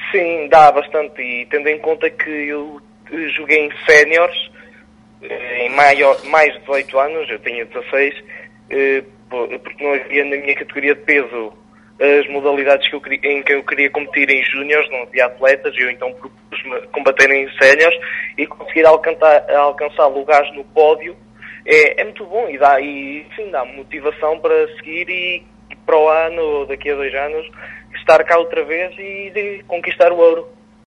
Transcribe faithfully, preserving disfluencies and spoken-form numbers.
Sim, dá bastante, e tendo em conta que eu joguei em séniores, em maior, mais de dezoito anos, eu tenho dezasseis, porque não havia na minha categoria de peso as modalidades que eu queria, em que eu queria competir em júniores, não havia atletas, e eu então propus-me combater em séniores e conseguir alcançar, alcançar lugares no pódio é, é muito bom e dá, e, sim, dá motivação para seguir e para o ano, ou daqui a dois anos, estar cá outra vez e de conquistar o ouro.